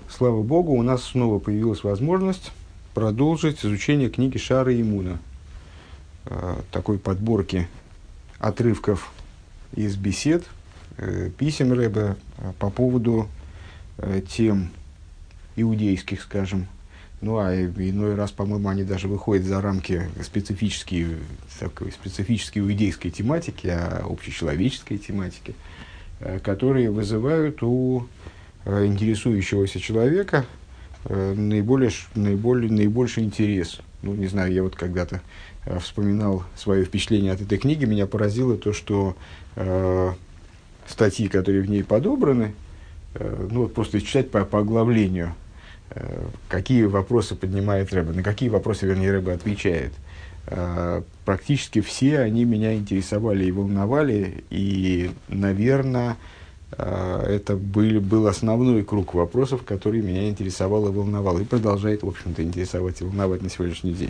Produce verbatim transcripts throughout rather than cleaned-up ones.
Слава Богу, у нас снова появилась возможность продолжить изучение книги Шаара Эмуна, э, такой подборки отрывков из бесед, э, писем Ребе э, по поводу э, тем иудейских, скажем. Ну, а иной раз, по-моему, они даже выходят за рамки специфической, такой, специфической иудейской тематики, а общечеловеческой тематики, э, которые вызывают у интересующегося человека э, наиболее, наиболее, наибольший интерес. Ну, не знаю, я вот когда-то э, вспоминал свое впечатление от этой книги, меня поразило то, что э, статьи, которые в ней подобраны, э, ну, вот просто читать по, по оглавлению, э, какие вопросы поднимает Ребе, на какие вопросы, вернее, Ребе отвечает. Э, практически все они меня интересовали и волновали, и, наверное, это был, был основной круг вопросов, который меня интересовал и волновал, и продолжает, в общем-то, интересовать и волновать на сегодняшний день.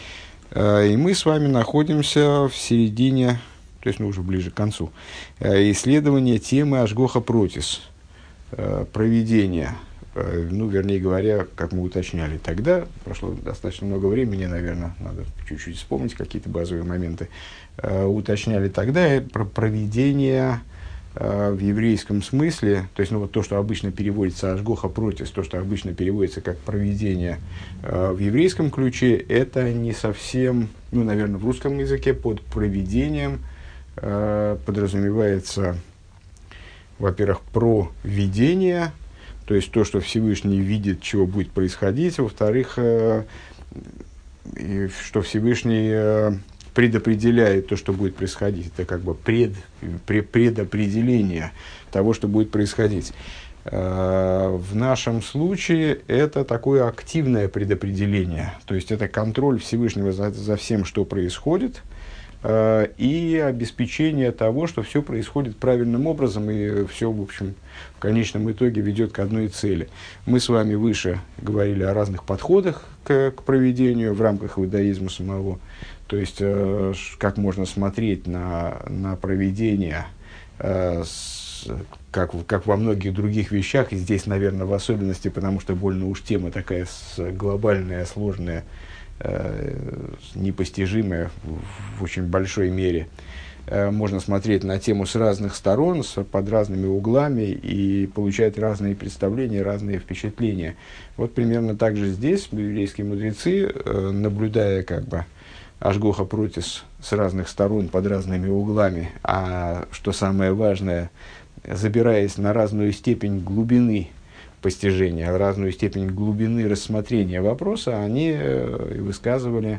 И мы с вами находимся в середине, то есть ну, уже ближе к концу, исследования темы Ашгоха Протис, провидения. Ну, вернее говоря, как мы уточняли тогда, прошло достаточно много времени, наверное, надо чуть-чуть вспомнить какие-то базовые моменты. Уточняли тогда про провидение в еврейском смысле, то есть ну, вот то, что обычно переводится Ашгоха Протис, то, что обычно переводится как провидение э, в еврейском ключе, это не совсем, ну, наверное, в русском языке под провидением э, подразумевается, во-первых, провидение, то есть то, что Всевышний видит, чего будет происходить, во-вторых, э, что Всевышний э, предопределяет то, что будет происходить. Это как бы пред, пред, предопределение того, что будет происходить. В нашем случае это такое активное предопределение. То есть это контроль Всевышнего за, за всем, что происходит, и обеспечение того, что все происходит правильным образом, и все, в общем, в конечном итоге ведет к одной цели. Мы с вами выше говорили о разных подходах к, к провидению в рамках иудаизма самого. То есть, э, как можно смотреть на, на провидение, э, с, как, как во многих других вещах, и здесь, наверное, в особенности, потому что больно уж тема такая с, глобальная, сложная, э, непостижимая в, в очень большой мере. Э, можно смотреть на тему с разных сторон, с, под разными углами, и получать разные представления, разные впечатления. Вот примерно так же здесь еврейские мудрецы, э, наблюдая как бы Ашгоха Протис с разных сторон, под разными углами, а что самое важное, забираясь на разную степень глубины постижения, разную степень глубины рассмотрения вопроса, они высказывали,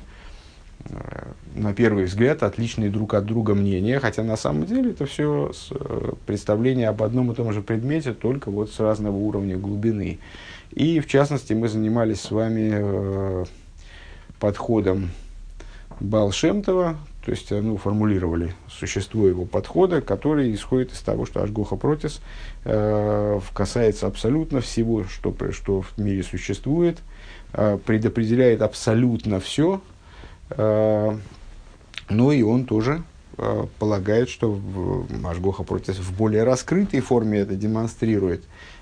на первый взгляд, отличные друг от друга мнения, хотя на самом деле это все представление об одном и том же предмете, только вот с разного уровня глубины. И, в частности, мы занимались с вами подходом Баал Шем Това, то есть ну, формулировали существо его подхода, который исходит из того, что Ашгоха Протис э, касается абсолютно всего, что, что в мире существует, э, предопределяет абсолютно все, э, но и он тоже э, полагает, что в, Ашгоха Протис в более раскрытой форме это демонстрирует.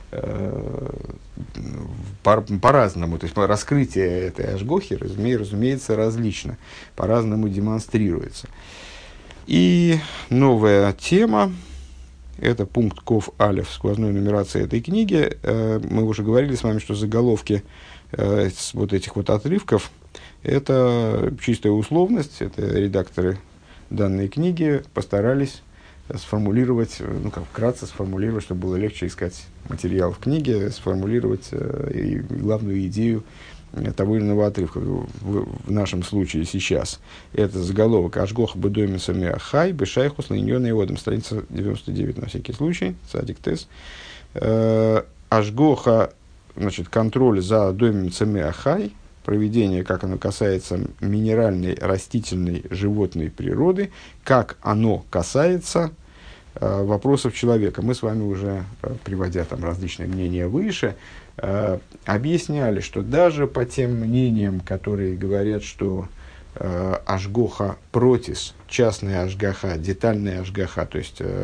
По, по-разному, то есть раскрытие этой ашгохи, разуме, разумеется, различно, по-разному демонстрируется. И новая тема, это пункт Ков Алеф, сквозной нумерации этой книги. Мы уже говорили с вами, что заголовки с вот этих вот отрывков это чистая условность, это редакторы данной книги постарались сформулировать, ну как вкратце сформулировать, чтобы было легче искать материал в книге, сформулировать э, и главную идею того или иного отрывка. В, в нашем случае сейчас это заголовок Ашгоха бедоймен самеахай бешайхус линьон и одам, страница девяносто девять на всякий случай, садик тес. Э, Ашгоха, значит, контроль за доймен самеахай, проведение, как оно касается минеральной, растительной, животной природы, как оно касается э, вопросов человека. Мы с вами уже, э, приводя там различные мнения выше, э, объясняли, что даже по тем мнениям, которые говорят, что э, Ашгоха Протис, частная Ашгаха, детальная Ашгаха, то есть э,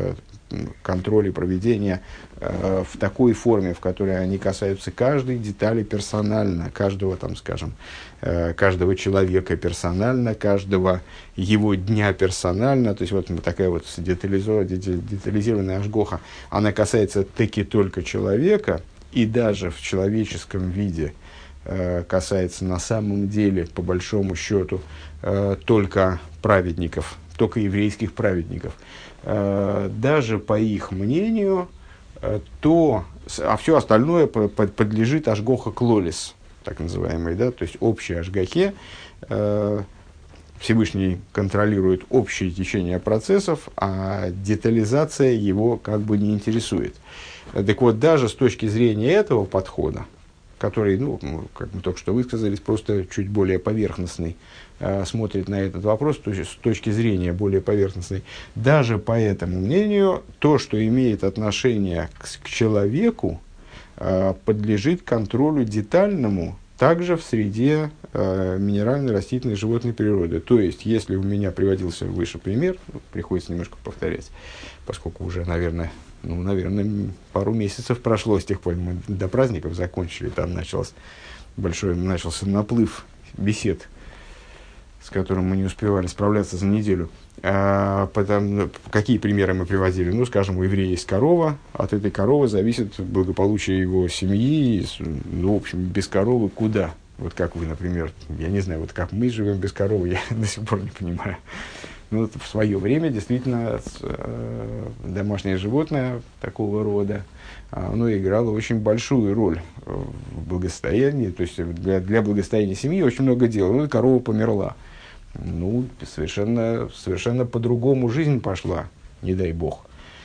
контроля проведения э, в такой форме, в которой они касаются каждой детали персонально, каждого, там, скажем, э, каждого человека персонально, каждого его дня персонально. То есть вот такая вот детализированная ашгоха, она касается таки только человека, и даже в человеческом виде э, касается на самом деле, по большому счету, э, только праведников, только еврейских праведников. Э, даже по их мнению, э, то, а все остальное по, по, подлежит ашгоха клолис, так называемой, да, то есть общей ашгохе. Э, Всевышний контролирует общее течение процессов, а детализация его как бы не интересует. Так вот, даже с точки зрения этого подхода, который, ну, как мы только что высказались, просто чуть более поверхностный, э, смотрит на этот вопрос, то есть с точки зрения более поверхностной, даже по этому мнению, то, что имеет отношение к, к человеку, э, подлежит контролю детальному, также в среде э, минеральной, растительной, животной природы. То есть, если у меня приводился выше пример, ну, приходится немножко повторять, поскольку уже, наверное, ну, наверное, пару месяцев прошло с тех пор, мы до праздников закончили, там начался большой, начался наплыв бесед, с которым мы не успевали справляться за неделю. А, потому, какие примеры мы приводили? Ну, скажем, у еврея есть корова, от этой коровы зависит благополучие его семьи. Ну, в общем, без коровы куда? Вот как вы, например, я не знаю, вот как мы живем без коровы, я до сих пор не понимаю. Ну, в свое время действительно э, домашнее животное такого рода, оно играло очень большую роль в благосостоянии, то есть для, для благосостояния семьи очень много дел. Ну, корова померла. Ну, совершенно, совершенно по-другому жизнь пошла, не дай бог.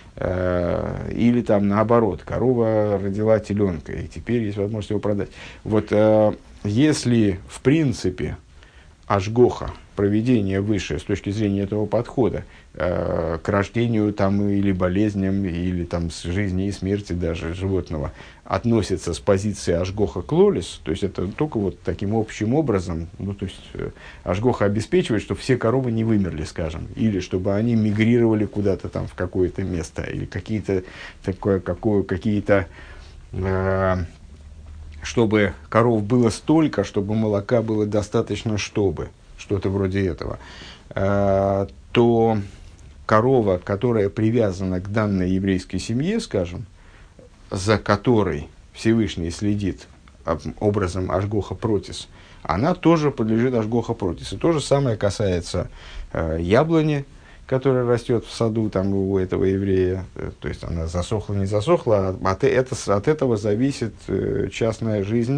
Э, или там наоборот, корова родила теленка, и теперь есть возможность его продать. Вот э, если в принципе ашгоха, проведение высшее с точки зрения этого подхода э, к рождению там, или болезням, или там, с жизни и смерти даже животного, относится с позиции ашгоха клолис, то есть это только вот таким общим образом, ну, то есть э, ашгоха обеспечивает, чтобы все коровы не вымерли, скажем, или чтобы они мигрировали куда-то там в какое-то место, или какие-то, такое, какое, какие-то э, чтобы коров было столько, чтобы молока было достаточно, чтобы, что-то вроде этого, э, то корова, которая привязана к данной еврейской семье, скажем, за которой Всевышний следит образом ашгоха протис, она тоже подлежит ашгоха протис. И то же самое касается э, яблони, которая растет в саду там, у этого еврея, то есть она засохла, не засохла, от, это, от этого зависит э, частная жизнь,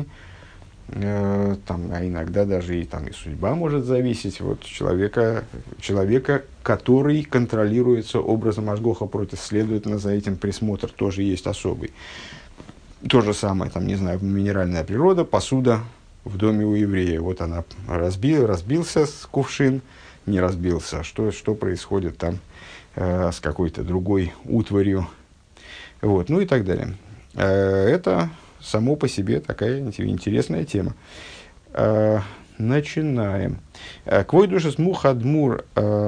э, там, а иногда даже и, там, и судьба может зависеть вот, человека, человека, который контролируется образом ашгоха протис, следовательно, за этим присмотр тоже есть особый. То же самое, там, не знаю, минеральная природа, посуда в доме у еврея, вот она разбил, разбился с кувшин, не разбился, что, что происходит там э, с какой-то другой утварью, вот, ну и так далее. Э, это само по себе такая интересная тема. Э, начинаем. Квой душес мухадмур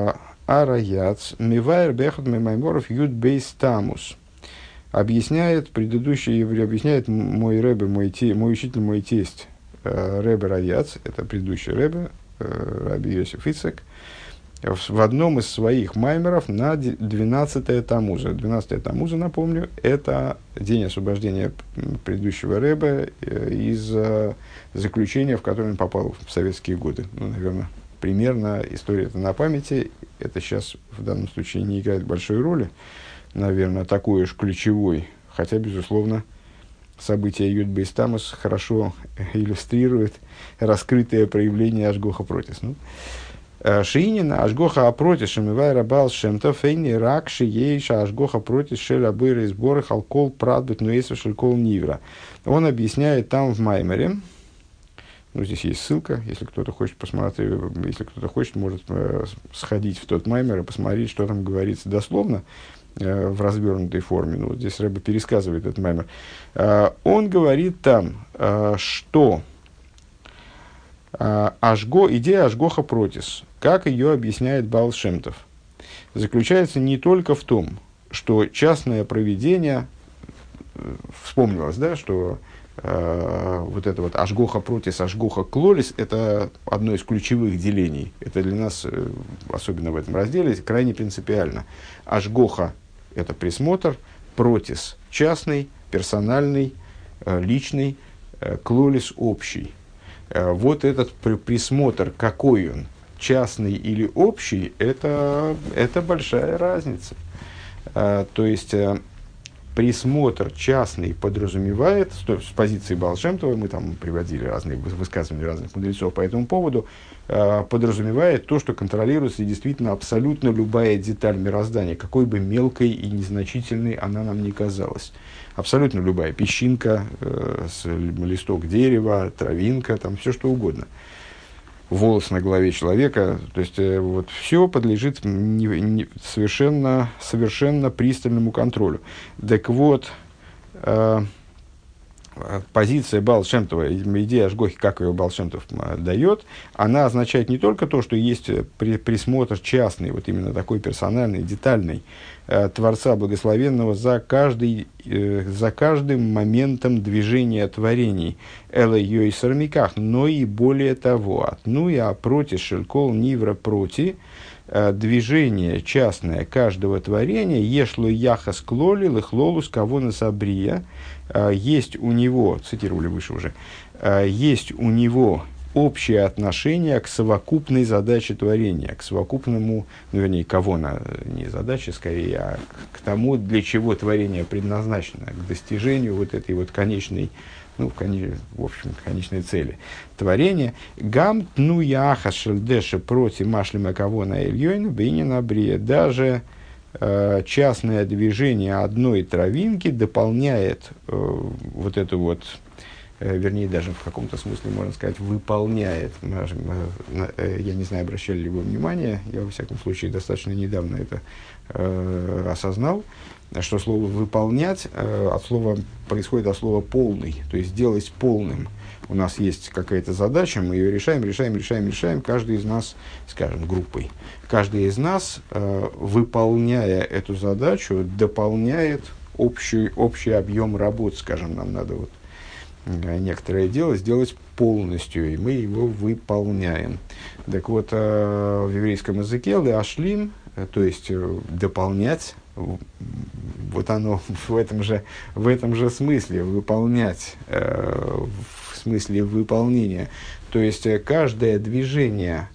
араяц мивайр бехот мемайморов юд бейс тамус. Объясняет предыдущий, объясняет мой ребе, мой, те, мой учитель, мой тесть, э, ребе Раяц, это предыдущий ребе, э, раби Йосиф Ицек, в, в одном из своих маймеров на двенадцатое Тамуза. двенадцатое Тамуза, напомню, это день освобождения предыдущего ребе э, из э, заключения, в которое он попал в советские годы. Ну, наверное, примерно история это на памяти, это сейчас в данном случае не играет большой роли. Наверное, такой уж ключевой, хотя, безусловно, события Юд бейс тамус хорошо иллюстрирует раскрытое проявление ашгоха протис. Ну, Шиинина ашгоха апротис шемивай рабал шемта фейни рак шиейша ашгоха протис шель абыры сборы халкол прадбет нуэсу шелькол нивра. Он объясняет там в Маймере, ну, здесь есть ссылка, если кто-то хочет посмотреть, если кто-то хочет, может э, сходить в тот Маймер и посмотреть, что там говорится дословно, в развернутой форме. Ну, вот здесь Рэбе пересказывает этот маймер. Он говорит там, что ашго, идея ашгоха протис, как ее объясняет Баал Шем Тов, заключается не только в том, что частное провидение, вспомнилось, да, что э, вот это вот ашгоха протис, ашгоха клолис, это одно из ключевых делений. Это для нас, э, особенно в этом разделе, крайне принципиально. Ашгоха – это присмотр, протис – частный, персональный, э, личный, э, клолис – общий. Э, вот этот при- присмотр, какой он, частный или общий, это, это большая разница. Э, то есть, э, присмотр частный подразумевает, с, с позиции Баал Шем Това, мы там приводили разные высказывания разных мудрецов по этому поводу, э, подразумевает то, что контролируется действительно абсолютно любая деталь мироздания, какой бы мелкой и незначительной она нам ни казалась. Абсолютно любая песчинка, э, с, листок дерева, травинка, там все что угодно. Волос на голове человека, то есть э, вот все подлежит не, не, совершенно, совершенно пристальному контролю. Так вот, э, позиция Баал Шем Това, идея Ашгохи, как ее Баал Шем Тов дает, она означает не только то, что есть при, присмотр частный, вот именно такой персональный, детальный, э, Творца Благословенного за, каждый, э, за каждым моментом движения творений, Эла Йойсер Миках, но и более того, от ну и опроти шелькол нивра проти, движение частное каждого творения, ешло яхас клоли лихлолус кавона сабрия, есть у него, цитировали выше уже, есть у него общее отношение к совокупной задаче творения, к совокупному, ну, вернее, кавона, не задаче скорее, а к тому, для чего творение предназначено, к достижению вот этой вот конечной, ну, в общем, конечной цели творения. Гам тну яха шельдеше проти машлима кавона эльёйн бейнина брия. Даже э, частное движение одной травинки дополняет э, вот это вот, э, вернее, даже в каком-то смысле, можно сказать, выполняет. Э, э, я не знаю, обращали ли вы внимание, я, во всяком случае, достаточно недавно это э, осознал, что слово «выполнять» э, от слова, происходит от слова «полный», то есть «делать полным». У нас есть какая-то задача, мы ее решаем, решаем, решаем, решаем, каждый из нас, скажем, группой. Каждый из нас, э, выполняя эту задачу, дополняет общий, общий объем работ, скажем, нам надо вот э, некоторое дело сделать полностью, и мы его выполняем. Так вот, э, в еврейском языке «леашлим», э, то есть э, дополнять, вот оно в этом же, в этом же смысле, выполнять, э, в смысле выполнения. То есть э, каждое движение,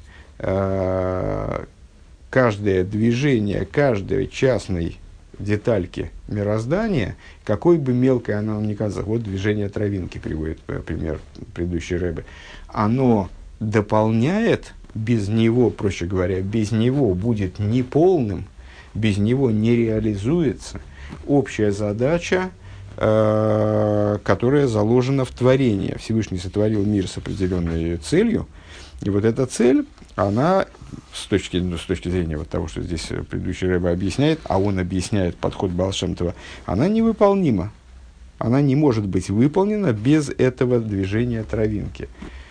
э, каждое движение каждой частной детальки мироздания, какой бы мелкой она ни казалась, вот движение травинки приводит пример предыдущий рэбе, оно дополняет, без него, проще говоря, без него будет неполным, без него не реализуется общая задача, э, которая заложена в творении. Всевышний сотворил мир с определенной целью, и вот эта цель, она, с точки, ну, с точки зрения вот того, что здесь предыдущий рэбе объясняет, а он объясняет подход Баал Шем Това, она невыполнима. Она не может быть выполнена без этого движения травинки.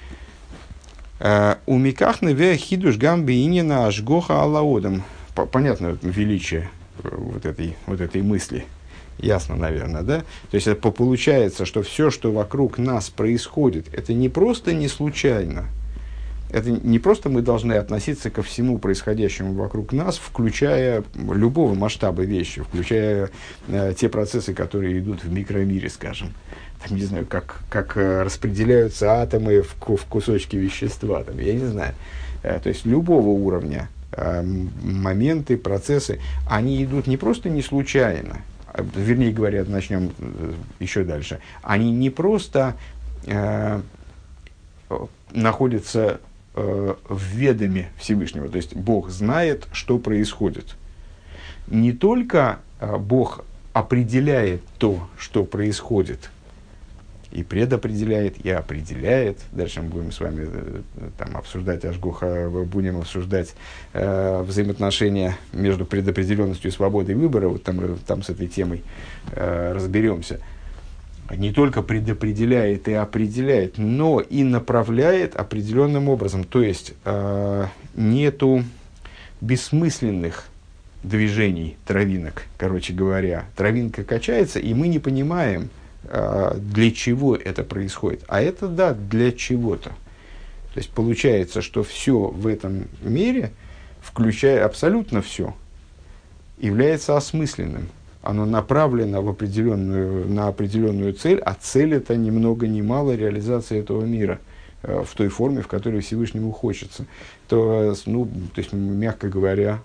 У Микахны ве хидуш гамби инина ашгоха алаодам. Понятно величие вот этой, вот этой мысли. Ясно, наверное, да? То есть, это получается, что все, что вокруг нас происходит, это не просто не случайно. Это не просто мы должны относиться ко всему происходящему вокруг нас, включая любого масштаба вещи, включая э, те процессы, которые идут в микромире, скажем. Там, не знаю, как, как распределяются атомы в, в кусочки вещества, там, я не знаю. Э, то есть, любого уровня. Моменты, процессы, они идут не просто не случайно, вернее говоря, начнем еще дальше, они не просто э, находятся э, в ведоме Всевышнего, то есть Бог знает, что происходит. Не только э, Бог определяет то, что происходит, и предопределяет, и определяет. Дальше мы будем с вами э, там, обсуждать Ашгоха, будем обсуждать э, взаимоотношения между предопределенностью и свободой выбора. Вот там, там с этой темой э, разберемся. Не только предопределяет и определяет, но и направляет определенным образом. То есть, э, нету бессмысленных движений травинок, короче говоря. Травинка качается, и мы не понимаем, для чего это происходит. А это, да, для чего-то. То есть получается, что все в этом мире, включая абсолютно все, является осмысленным. Оно направлено в определенную, на определенную цель, а цель это ни много ни мало реализация этого мира в той форме, в которой Всевышнему хочется. То, ну, то есть, мягко говоря,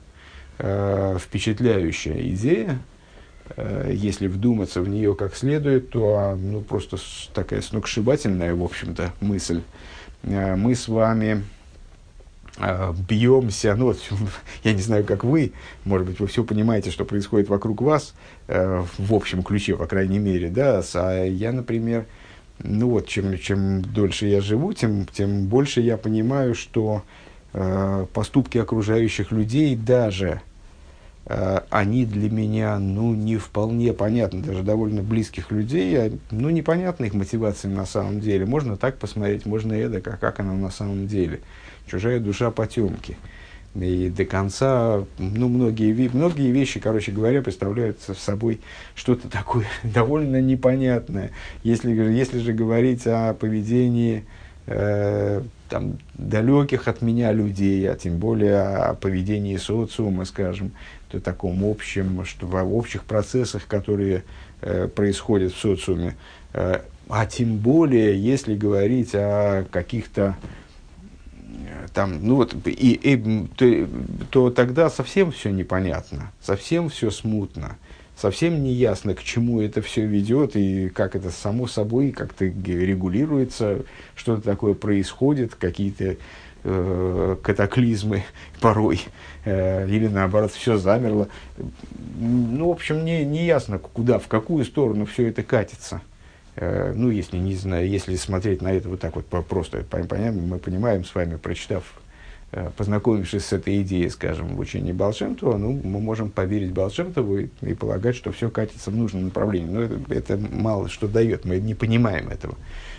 впечатляющая идея. Если вдуматься в нее как следует, то ну, просто такая сногсшибательная, в общем-то, мысль. Мы с вами бьемся, ну вот, я не знаю, как вы, может быть, вы все понимаете, что происходит вокруг вас, в общем ключе, по крайней мере, да, а я, например, ну вот, чем, чем дольше я живу, тем, тем больше я понимаю, что поступки окружающих людей даже они для меня, ну, не вполне понятны, даже довольно близких людей, ну, непонятны их мотивации на самом деле. Можно так посмотреть, можно эдак, а как она на самом деле. Чужая душа потемки. И до конца, ну, многие, многие вещи, короче говоря, представляют собой что-то такое довольно непонятное. Если, если же говорить о поведении э, там, далеких от меня людей, а тем более о поведении социума, скажем, то таком общем, что в общих процессах, которые э, происходят в социуме, э, а тем более, если говорить о каких-то э, там, ну вот, и, и, то, то тогда совсем все непонятно, совсем все смутно, совсем не ясно, к чему это все ведет и как это само собой как-то регулируется, что-то такое происходит, какие-то э, катаклизмы порой, э, или наоборот все замерло. Ну, в общем, не, не ясно, куда, в какую сторону все это катится. Э, ну, если, не знаю, если смотреть на это вот так вот просто, понятно, мы понимаем с вами, прочитав, познакомившись с этой идеей, скажем, в учении Баал Шем Това, ну, мы можем поверить Баал Шем Тову и, и полагать, что все катится в нужном направлении. Но это, это мало что дает, мы не понимаем этого.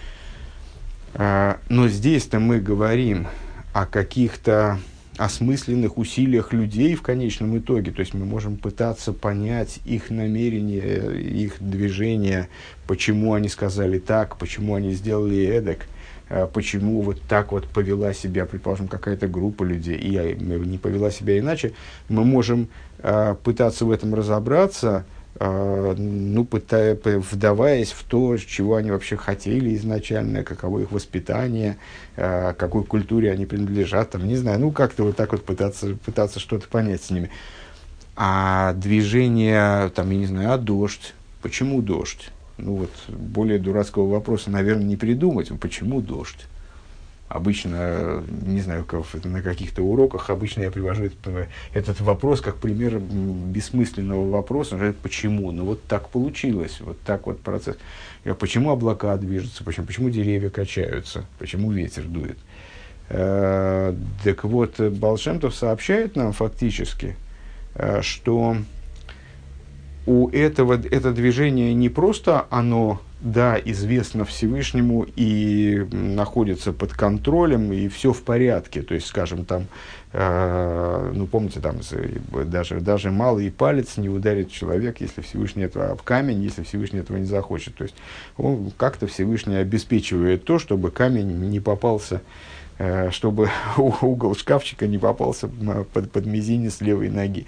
А, но здесь-то мы говорим о каких-то осмысленных усилиях людей в конечном итоге. То есть мы можем пытаться понять их намерения, их движения, почему они сказали так, почему они сделали эдак. Почему вот так вот повела себя, предположим, какая-то группа людей, и не повела себя иначе, мы можем э, пытаться в этом разобраться, э, ну, пытая, вдаваясь в то, чего они вообще хотели изначально, каково их воспитание, э, какой культуре они принадлежат, там, не знаю, ну, как-то вот так вот пытаться, пытаться что-то понять с ними. А движение, там, я не знаю, а дождь, почему дождь? Ну вот, более дурацкого вопроса, наверное, не придумать. Почему дождь? Обычно, не знаю, как, на каких-то уроках, обычно я привожу этот, этот вопрос как пример бессмысленного вопроса. Почему? Ну вот так получилось, вот так вот процесс. Почему облака движутся? Почему, почему деревья качаются? Почему ветер дует? Э, так вот, Баал Шем Тов сообщает нам фактически, э, что у этого это движение не просто оно, да, известно Всевышнему и находится под контролем, и все в порядке. То есть, скажем, там, э, ну, помните, там, даже, даже малый палец не ударит человек, если Всевышний этого, в камень, если Всевышний этого не захочет. То есть, он как-то Всевышний обеспечивает то, чтобы камень не попался, э, чтобы угол шкафчика не попался под, под мизинец левой ноги.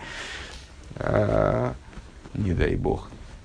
Не дай бог.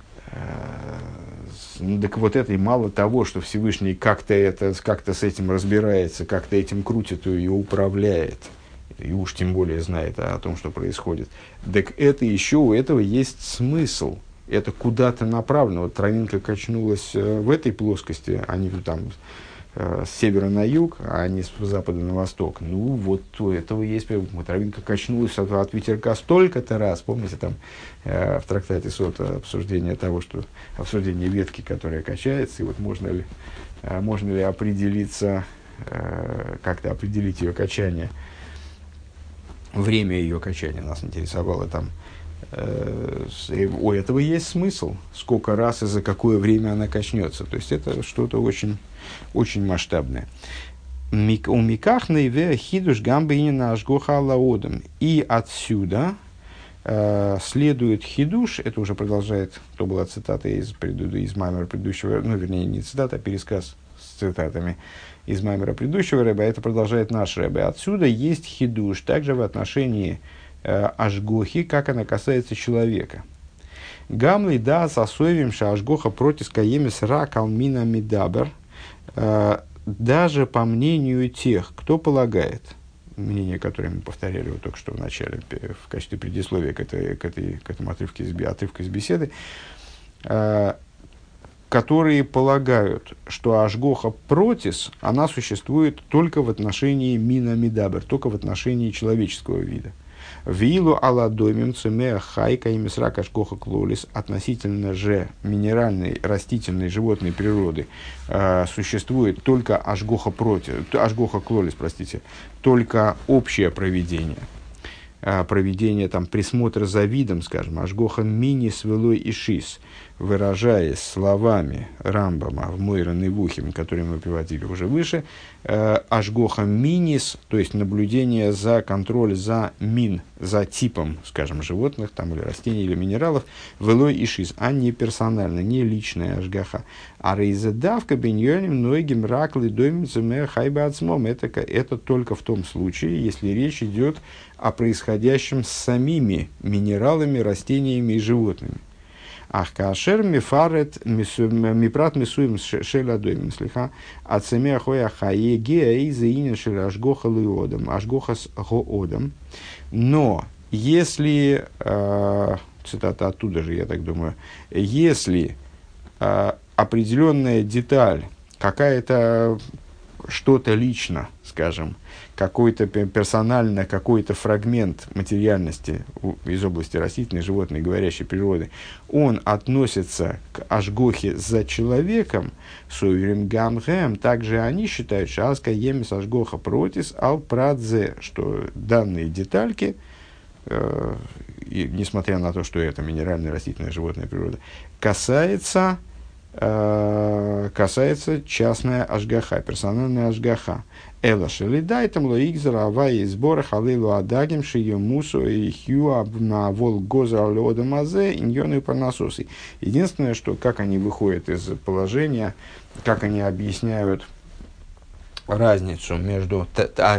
Ну, так вот это и мало того, что Всевышний как-то, это, как-то с этим разбирается, как-то этим крутит и управляет, и уж тем более знает о, о том, что происходит. Так это еще, у этого есть смысл. Это куда-то направлено. Вот травинка качнулась в этой плоскости, а не там с севера на юг, а не с запада на восток. Ну, вот у этого есть... Травинка качнулась от, от ветерка столько-то раз. Помните, там э, в трактате Сота обсуждение того, что... Обсуждение ветки, которая качается, и вот можно ли, э, можно ли определиться, э, как-то определить ее качание. Время ее качания нас интересовало там. Э, у этого есть смысл. Сколько раз и за какое время она качнется. То есть, это что-то очень... очень масштабное. У миках наиве хидуш гамбейни на ашгоха алаодам. И отсюда э, следует хидуш, это уже продолжает, то была цитата из, из маймера предыдущего, ну, вернее, не цитата, а пересказ с цитатами из маймера предыдущего рэба, это продолжает наш рэбе. Отсюда есть хидуш, также в отношении э, ашгохи, как она касается человека. Гамлей да сосовим ша ашгоха протис каемис ра калмина мидабер, даже по мнению тех, кто полагает, мнение, которое мы повторяли вот только что в начале, в качестве предисловия к, этой, к, этой, к этому отрывке из, отрывка из беседы, которые полагают, что ашгоха протис, она существует только в отношении мина мидабер, только в отношении человеческого вида. Вилу аладомим цемеа хайка и мисрак ашгоха клолис, относительно же минеральной, растительной, животной природы, э, существует только ашгоха протис, ашгоха клолис, простите, только общее провидение. Проведение там, присмотра за видом, скажем, ашгоха мини свелой и шис, выражаясь словами Рамбама в Мойра Невухим, которые мы приводили уже выше, э, ашгоха минис, то есть наблюдение за контроль за мин, за типом, скажем, животных там, или растений, или минералов, велой и шис, а не персонально, не личная ашгаха. А рейзедавка беньоним ноегим раклы домицуме хайба ацмом, это, это только в том случае, если речь идет о происходящем с самими минералами, растениями и животными. Ах, кашер мифарет мипрат мисуем шеля доймин слиха ацеме ахоя хае геа иза инин шеля ашгоха лиодам, ашгоха с гоодам. Но если, э, цитата оттуда же, я так думаю, если э, определенная деталь, какая-то что-то лично, скажем, какой-то персонально, какой-то фрагмент материальности из области растительной, животной, говорящей природы, он относится к ашгохе за человеком, суверим гамгэм, также они считают, что аска емис ашгоха протис ал прадзе, что данные детальки, э, и, несмотря на то, что это минеральная, растительная, животная природа, касается, э, касается частная ашгаха, персональная ашгаха. Эла шелидай там лоигзера авай сбора халилу адагим шию мусу и хью на вол гоза леода мазе иньоны парнасосы. Единственное, что как они выходят из положения, как они объясняют разницу между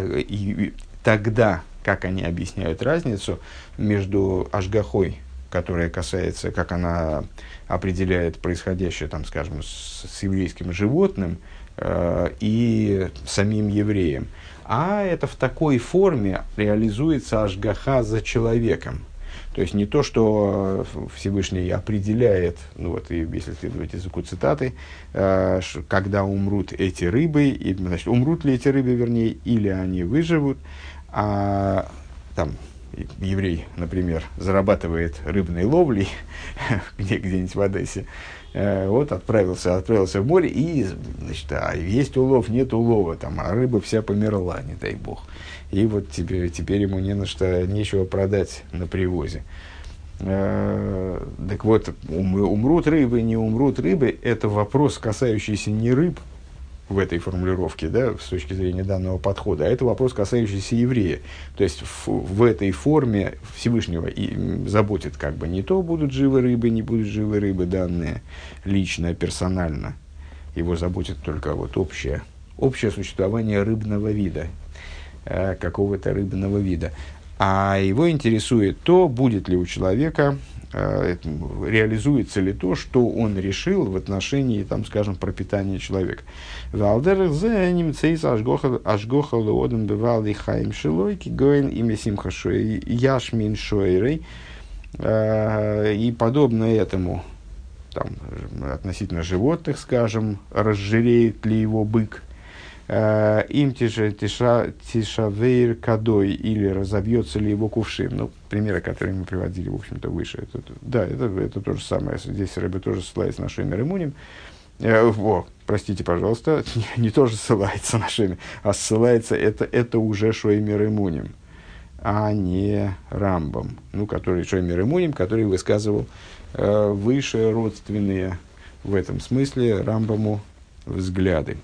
тогда, как они объясняют разницу между ашгахой, которая касается, как она определяет происходящее, там, скажем, с, с еврейским животным, и самим евреем. А это в такой форме реализуется ашгаха за человеком. То есть не то, что Всевышний определяет, ну вот, и если следовать языку цитаты, когда умрут эти рыбы, и, значит, умрут ли эти рыбы, вернее, или они выживут, а там еврей, например, зарабатывает рыбной ловлей где, где-нибудь в Одессе, вот, отправился, отправился в море, и, значит, а есть улов, нет улова, там, а рыба вся померла, не дай бог. И вот теперь, теперь ему не на что, нечего продать на привозе. Э, так вот, ум, умрут рыбы, не умрут рыбы, это вопрос, касающийся не рыб в этой формулировке, да, с точки зрения данного подхода, а это вопрос, касающийся еврея. То есть в, в этой форме Всевышнего и заботит, как бы, не то будут живы рыбы, не будут живы рыбы данные лично, персонально. Его заботит только вот общее, общее существование рыбного вида, э, какого-то рыбного вида. А его интересует то, будет ли у человека, э, реализуется ли то, что он решил в отношении, там, скажем, пропитания человека. И подобно этому, там, относительно животных, скажем, разжиреет ли его бык, им тишавейр кадой, или разобьется ли его кувшин. Ну, примеры, которые мы приводили, в общем-то, выше. Это, да, это, это то же самое. Здесь Рэбе тоже ссылается на Шоймер и Муним. Э, о, простите, пожалуйста, не, не тоже ссылается на Шоймер, а ссылается, это, это уже Шоймер и Муним, а не Рамбам. Ну, который Шоймер и Муним, который высказывал э, выше родственные в этом смысле Рамбаму взгляды.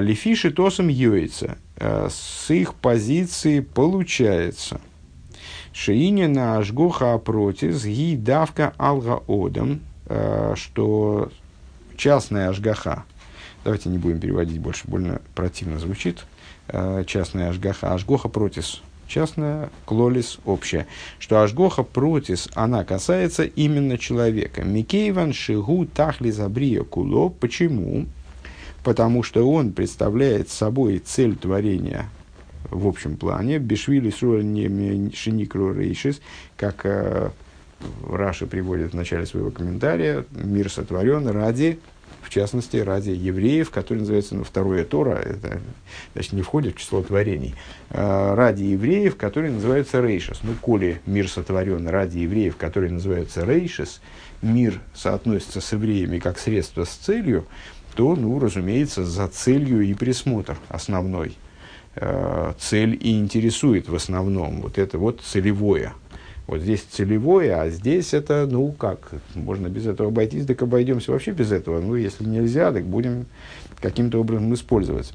Лефиши тосом йоится, с их позиции получается. Шиинина ашгоха протис ги давка алга одам, что частная ашгаха, давайте не будем переводить больше, больно противно звучит, частная ашгаха, ашгоха протис, частная, клолис, общая, что ашгоха протис, она касается именно человека. Микейван шигу тахли забрия куло. Почему? Потому что он представляет собой цель творения в общем плане. Бешвили шиникру рейшис, как э, Раши приводит в начале своего комментария, мир сотворен ради, в частности, ради евреев, которые называются, ну, второе Тора, это, значит, не входит в число творений, э, ради евреев, которые называются рейшис. Ну, коли мир сотворен ради евреев, которые называются рейшис, мир соотносится с евреями как средство с целью, то, ну, разумеется, за целью и присмотр основной. Цель и интересует в основном. Вот это вот целевое. Вот здесь целевое, а здесь это, ну как, можно без этого обойтись, так обойдемся вообще без этого. Ну, если нельзя, так будем каким-то образом использовать.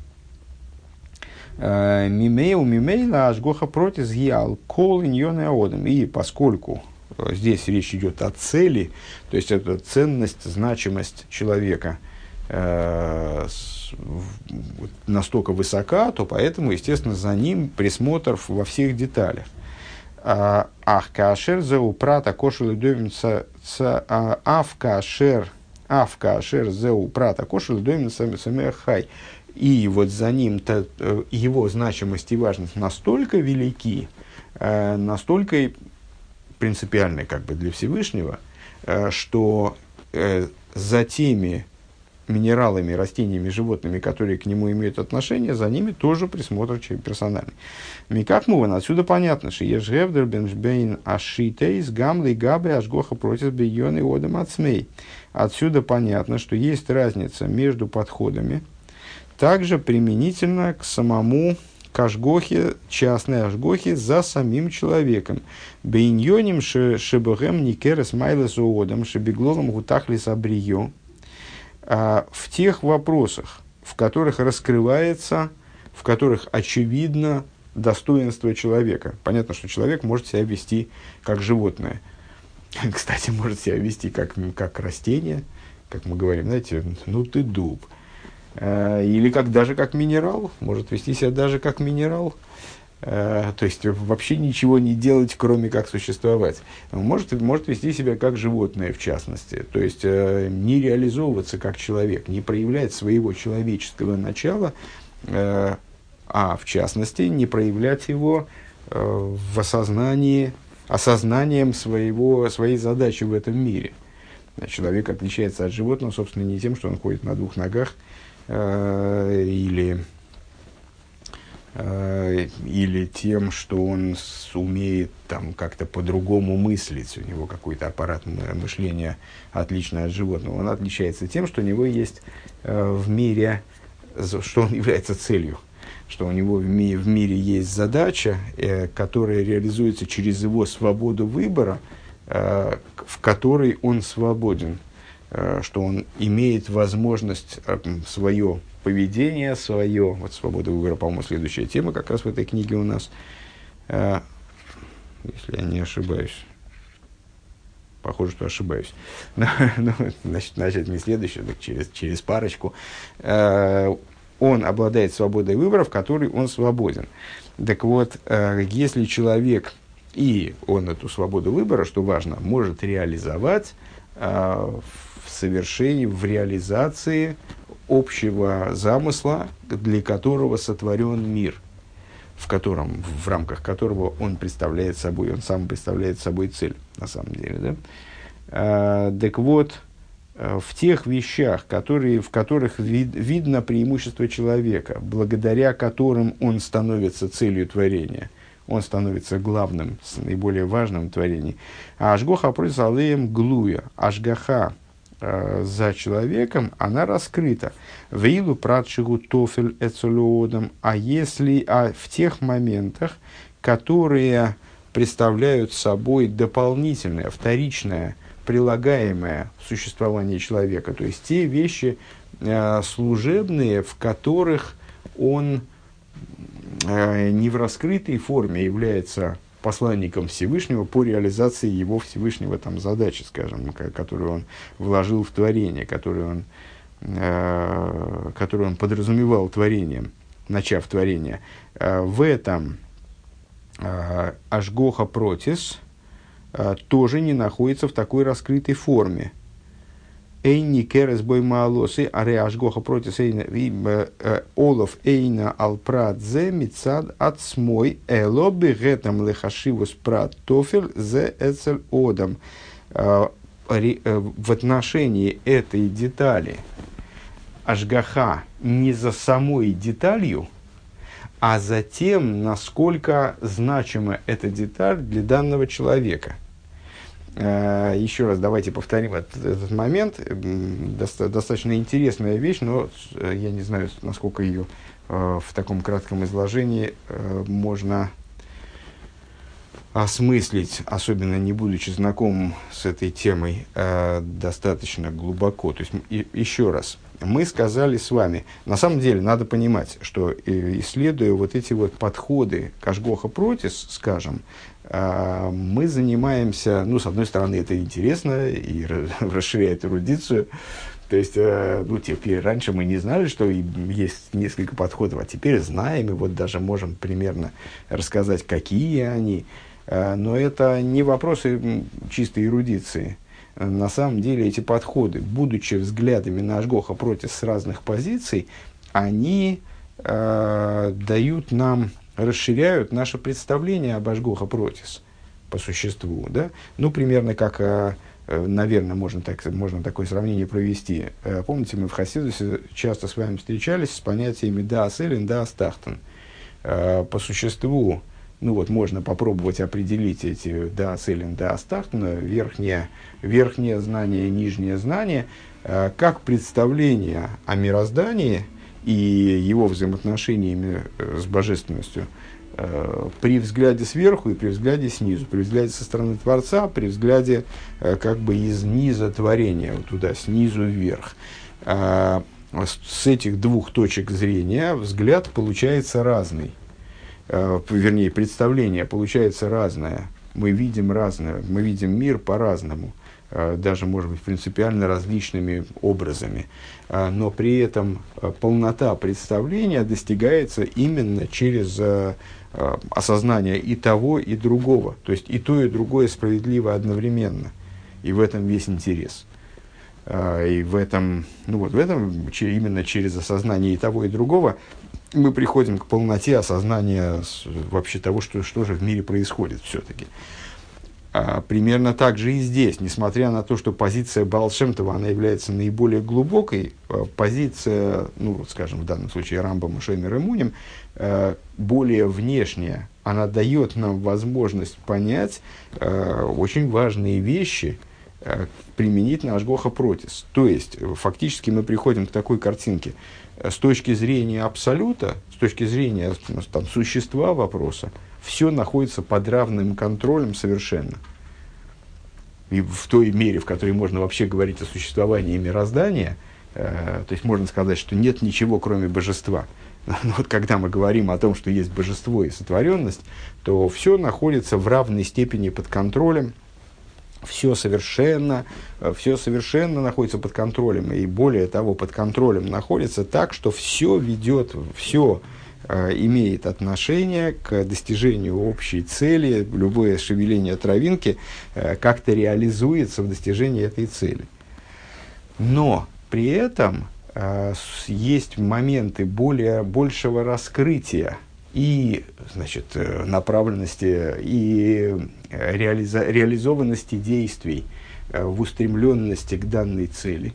Мимейл, мимейла, ашгоха протис гиал, кол иньоны аодам. И поскольку здесь речь идет о цели, то есть это ценность, значимость человека, настолько высока, то поэтому, естественно, за ним присмотр во всех деталях. Ах, кашер за упрата кошель доминца ав кашер ав кашер за упрата кошель доминца самехай. И вот за ним его значимость и важность настолько велики, настолько принципиальны как бы для Всевышнего, что за теми минералами, растениями, животными, которые к нему имеют отношение, за ними тоже присмотр персональный. Микак муван, отсюда понятно, что ешгевдер бен ашитейс гамлей габы ашгоха против бейоны одам ацмей. Отсюда понятно, что есть разница между подходами, также применительно к самому к ашгохе, частной ашгохе за самим человеком. Бейньоним шебогем никерес майлес одам шебеглолом гутахлис абриё. В тех вопросах, в которых раскрывается, в которых очевидно достоинство человека. Понятно, что человек может себя вести как животное. Кстати, может себя вести как, как растение, как мы говорим, знаете, ну ты дуб. Или как, даже как минерал, может вести себя даже как минерал. То есть вообще ничего не делать, кроме как существовать. Может, может вести себя как животное, в частности. То есть не реализовываться как человек, не проявлять своего человеческого начала, а в частности не проявлять его в осознании, осознанием своего, своей задачи в этом мире. Человек отличается от животного, собственно, не тем, что он ходит на двух ногах или... или тем, что он умеет там как-то по-другому мыслить, у него какой-то аппарат мышления отличный от животного. Он отличается тем, что у него есть э, в мире, что он является целью, что у него в, ми- в мире есть задача, э, которая реализуется через его свободу выбора, э, в которой он свободен, э, что он имеет возможность э, свое поведение свое, вот свобода выбора, по-моему, следующая тема как раз в этой книге у нас, э, если я не ошибаюсь, похоже, что ошибаюсь, но, но, значит, начать не следующую, так через, через парочку, э, он обладает свободой выбора, в которой он свободен. Так вот, э, если человек, и он эту свободу выбора, что важно, может реализовать э, в совершении, в реализации общего замысла, для которого сотворен мир, в котором, в рамках которого он представляет собой, он сам представляет собой цель, на самом деле. Да? А, так вот, в тех вещах, которые, в которых вид, видно преимущество человека, благодаря которым он становится целью творения, он становится главным, наиболее важным в творении. А ашгоха протис алеем глуя, ашгаха за человеком, она раскрыта. Вейлу пратшигу тофель эцолюодом. А если а в тех моментах, которые представляют собой дополнительное, вторичное, прилагаемое существование человека, то есть те вещи э, служебные, в которых он э, не в раскрытой форме является посланником Всевышнего по реализации его Всевышнего там, задачи, скажем, которую он вложил в творение, которую он, э, которую он подразумевал творением, начав творение. Э, в этом э, ашгоха протис э, тоже не находится в такой раскрытой форме. Эйни керес бой маалосы, аре ашгоха протис олов эйна алпрат зе мицад ацмой эло бегетам лехашивус прат тофель зе эцель одам. В отношении этой детали ашгаха не за самой деталью, а за тем, насколько значима эта деталь для данного человека. Еще раз давайте повторим этот, этот момент. Доста- достаточно интересная вещь, но я не знаю, насколько ее э, в таком кратком изложении э, можно осмыслить, особенно не будучи знакомым с этой темой, э, достаточно глубоко. То есть, и, еще раз, мы сказали с вами, на самом деле надо понимать, что э, исследуя вот эти вот подходы к ашгоха протис, скажем, мы занимаемся, ну, с одной стороны, это интересно и расширяет эрудицию. То есть, ну, теперь раньше мы не знали, что есть несколько подходов, а теперь знаем, и вот даже можем примерно рассказать, какие они. Но это не вопросы чистой эрудиции. На самом деле эти подходы, будучи взглядами на ашгоха протис с разных позиций, они э, дают нам... расширяют наше представление об ашгоха протис по существу. Да? Ну, примерно как, наверное, можно, так, можно такое сравнение провести. Помните, мы в Хасидусе часто с вами встречались с понятиями даас элин, даас тахтан. По существу, ну вот, можно попробовать определить эти даас элин, даас тахтан, верхнее, верхнее знание, нижнее знание, как представление о мироздании и его взаимоотношениями с божественностью э, при взгляде сверху и при взгляде снизу, при взгляде со стороны Творца, при взгляде э, как бы из низа творения, вот туда, снизу вверх. Э, с, с этих двух точек зрения взгляд получается разный. Э, вернее, представление получается разное. Мы видим разное, мы видим мир по-разному. Даже, может быть, принципиально различными образами. Но при этом полнота представления достигается именно через осознание и того, и другого. То есть и то, и другое справедливо одновременно. И в этом весь интерес. И в этом, ну вот в этом, именно через осознание и того, и другого, мы приходим к полноте осознания вообще того, что, что же в мире происходит все-таки. А, примерно так же и здесь, несмотря на то, что позиция Баал Шем Това, она является наиболее глубокой, а, позиция, ну, вот, скажем, в данном случае Рамбам и Шоймер Эмуним, а, более внешняя, она дает нам возможность понять а, очень важные вещи, а, применить на ашгоха протис. То есть, фактически мы приходим к такой картинке. С точки зрения абсолюта, с точки зрения там, существа вопроса, все находится под равным контролем совершенно. И в той мере, в которой можно вообще говорить о существовании мироздания, э, то есть можно сказать, что нет ничего, кроме божества. Но вот когда мы говорим о том, что есть божество и сотворенность, то все находится в равной степени под контролем, все совершенно, все совершенно находится под контролем, и более того, под контролем находится так, что все ведет, все имеет отношение к достижению общей цели, любое шевеление травинки как-то реализуется в достижении этой цели. Но при этом есть моменты более, большего раскрытия и, значит, направленности, и реализа, реализованности действий в устремленности к данной цели,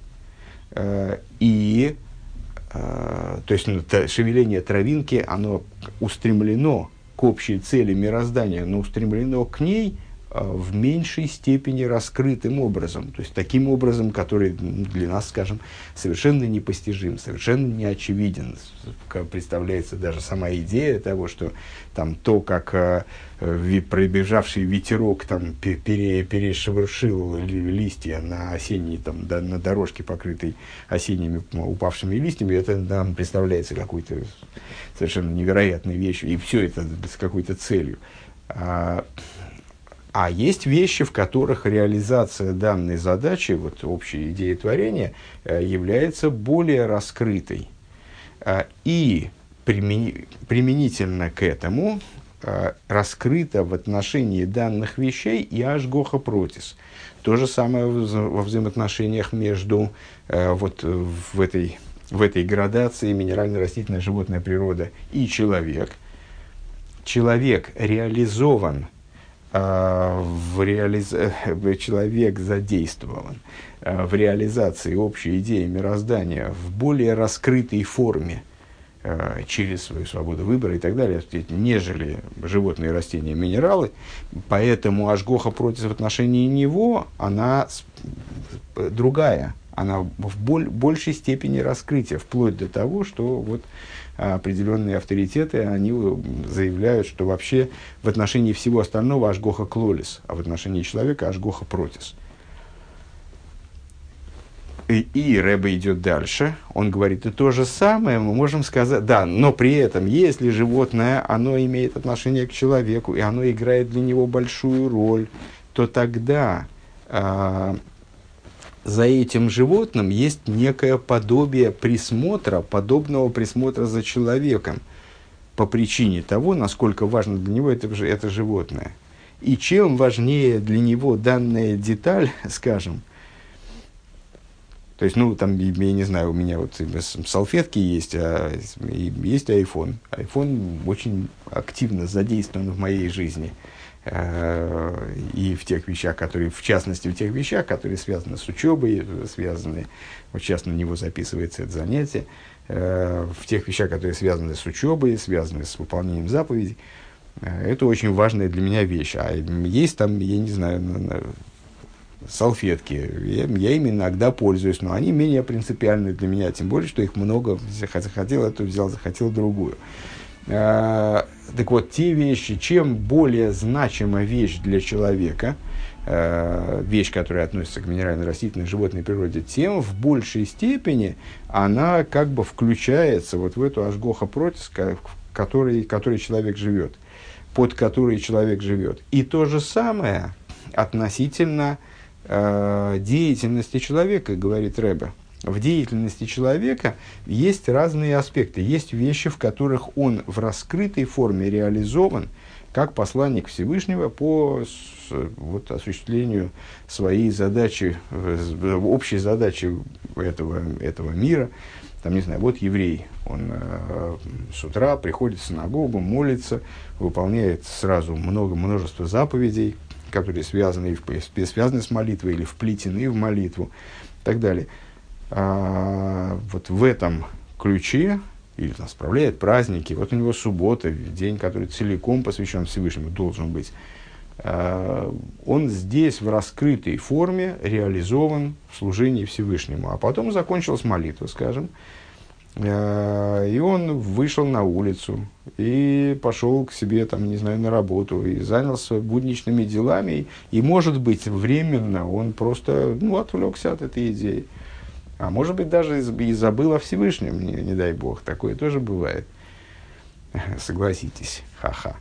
и то есть, ну, шевеление травинки, оно устремлено к общей цели мироздания, но устремлено к ней в меньшей степени раскрытым образом. То есть, таким образом, который для нас, скажем, совершенно непостижим, совершенно не очевиден. Представляется даже сама идея того, что там, то, как э, пробежавший ветерок там, пере, перешебуршил листья на осенней, там, да, на дорожке, покрытой осенними упавшими листьями, это нам представляется какой-то совершенно невероятной вещью, и все это с какой-то целью. А, а есть вещи, в которых реализация данной задачи, вот общей идеи творения, является более раскрытой. И применительно к этому раскрыто в отношении данных вещей и ашгоха протис. То же самое во взаимоотношениях между вот в этой, в этой градации минерально-растительная животная природа и человек. Человек реализован, в реализ... человек задействован в реализации общей идеи мироздания в более раскрытой форме, через свою свободу выбора и так далее, нежели животные, растения, минералы. Поэтому ашгоха протис в отношении него, она другая. Она в боль, большей степени раскрытия, вплоть до того, что вот определенные авторитеты, они заявляют, что вообще в отношении всего остального ашгоха клолис, а в отношении человека ашгоха протис. И, и Ребе идет дальше, он говорит, и то же самое мы можем сказать, да, но при этом, если животное, оно имеет отношение к человеку, и оно играет для него большую роль, то тогда э, за этим животным есть некое подобие присмотра, подобного присмотра за человеком, по причине того, насколько важно для него это, это животное. И чем важнее для него данная деталь, скажем, то есть, ну, там, я не знаю, у меня вот салфетки есть, а есть iPhone. iPhone очень активно задействован в моей жизни. И в тех вещах, которые, в частности, в тех вещах, которые связаны с учебой, связаны, вот сейчас на него записывается это занятие, в тех вещах, которые связаны с учебой, связаны с выполнением заповедей. Это очень важная для меня вещь. А есть там, я не знаю, салфетки. Я, я ими иногда пользуюсь, но они менее принципиальны для меня, тем более, что их много. Захотел эту, взял, захотел другую. А, так вот, те вещи, чем более значима вещь для человека, а, вещь, которая относится к минерально-растительной животной природе, тем в большей степени она как бы включается вот в эту ашгоха протис, в которой, которой человек живет, под которой человек живет. И то же самое относительно деятельности человека, говорит Ребе. В деятельности человека есть разные аспекты. Есть вещи, в которых он в раскрытой форме реализован как посланник Всевышнего по вот, осуществлению своей задачи, общей задачи этого, этого мира. Там, не знаю, вот еврей, он э, с утра приходит в синагогу, молится, выполняет сразу много, множество заповедей, которые связаны, связаны с молитвой или вплетены в молитву и так далее. А, вот в этом ключе, или там, справляет праздники, вот у него суббота, день, который целиком посвящен Всевышнему, должен быть. А, он здесь в раскрытой форме реализован в служении Всевышнему. А потом закончилась молитва, скажем, и он вышел на улицу и пошел к себе, там, не знаю, на работу и занялся будничными делами. И, может быть, временно он просто ну, отвлекся от этой идеи. А может быть, даже и забыл о Всевышнем, не, не дай бог. Такое тоже бывает. Согласитесь, ха-ха.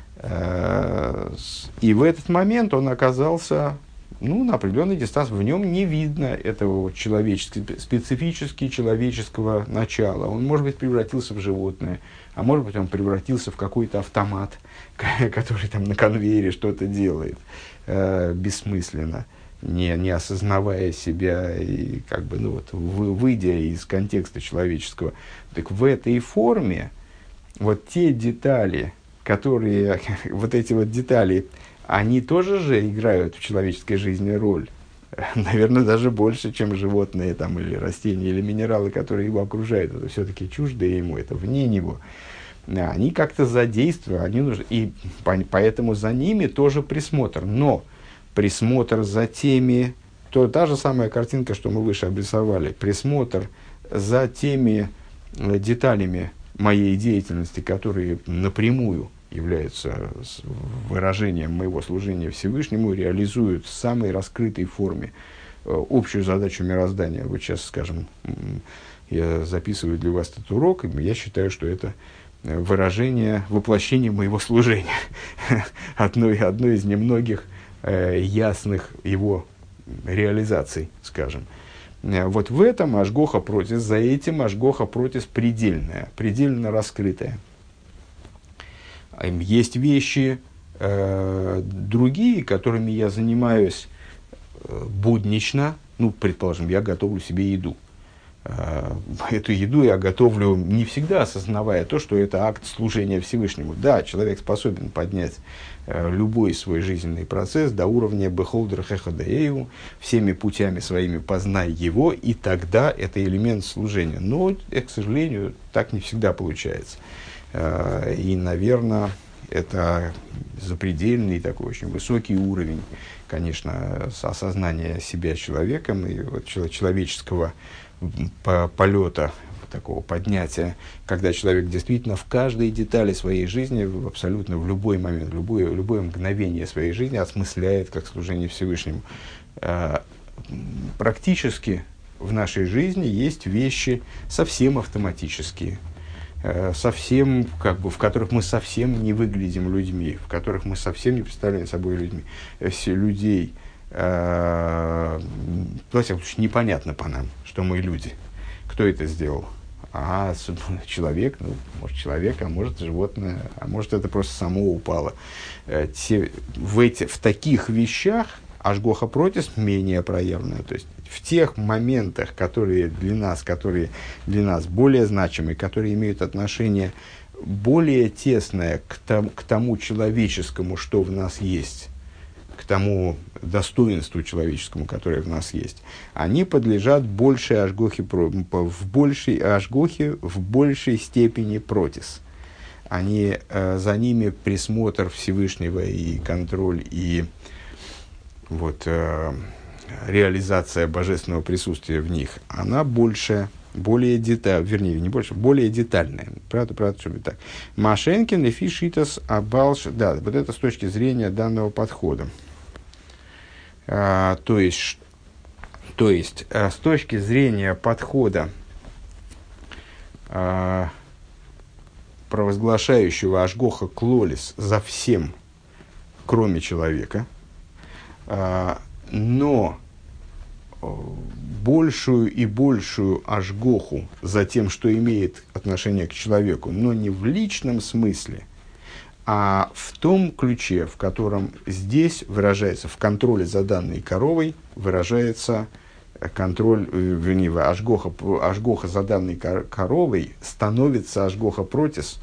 И в этот момент он оказался ну, на определенной дистанции. В нем не видно этого вот человеческого, специфически человеческого начала. Он, может быть, превратился в животное, а может быть, он превратился в какой-то автомат, который там на конвейере что-то делает э, бессмысленно, не, не осознавая себя и как бы, ну, вот, вы, выйдя из контекста человеческого. Так в этой форме вот те детали, которые, вот эти вот детали, они тоже же играют в человеческой жизни роль. Наверное, даже больше, чем животные там, или растения, или минералы, которые его окружают. Это все-таки чуждое ему, это вне него. Они как-то задействованы, они нужны, и поэтому за ними тоже присмотр. Но присмотр за теми, то та же самая картинка, что мы выше обрисовали, присмотр за теми деталями моей деятельности, которые напрямую являются выражением моего служения Всевышнему, реализуют в самой раскрытой форме общую задачу мироздания. Вот сейчас, скажем, я записываю для вас этот урок, и я считаю, что это выражение, воплощение моего служения. одно, одно из немногих э, ясных его реализаций, скажем. Вот в этом ашгоха протис, за этим ашгоха протис предельная, предельно раскрытая. Есть вещи э, другие, которыми я занимаюсь э, буднично. Ну, предположим, я готовлю себе еду. Э, эту еду я готовлю не всегда осознавая то, что это акт служения Всевышнему. Да, человек способен поднять э, любой свой жизненный процесс до уровня бехолдер хехадаею, всеми путями своими познай его, и тогда это элемент служения. Но, э, к сожалению, так не всегда получается. И, наверное, это запредельный такой очень высокий уровень, конечно, осознания себя человеком и вот человеческого полета, такого поднятия, когда человек действительно в каждой детали своей жизни, абсолютно в любой момент, в любое, любое мгновение своей жизни осмысляет как служение Всевышнему. Практически в нашей жизни есть вещи совсем автоматические, совсем, как бы, в которых мы совсем не выглядим людьми, в которых мы совсем не представляем собой людьми, все людей, э, во всяком случае, непонятно по нам, что мы люди. Кто это сделал? А человек, ну, может, человек, а может, животное, а может, это просто само упало. Э, те, в, эти, в таких вещах ашгоха протис менее проявленная. То есть в тех моментах, которые для нас, которые для нас более значимы, которые имеют отношение более тесное к, там, к тому человеческому, что в нас есть, к тому достоинству человеческому, которое в нас есть, они подлежат большей ашгохе, в большей ашгохе, в большей степени протис. Они, э, за ними присмотр Всевышнего и контроль, и вот, э, реализация божественного присутствия в них, она больше, более детальная, вернее, не больше, более детальная. Правда, правда, чтобы так. Машенкин и фишитас абалш, да, вот это с точки зрения данного подхода. А, то есть, то есть а, с точки зрения подхода, а, провозглашающего ашгоха клолис за всем, кроме человека, а, но большую и большую ашгоху за тем, что имеет отношение к человеку, но не в личном смысле, а в том ключе, в котором здесь выражается, в контроле за данной коровой выражается контроль, вернее, ашгоха, ашгоха за данной коровой становится ашгоха протис,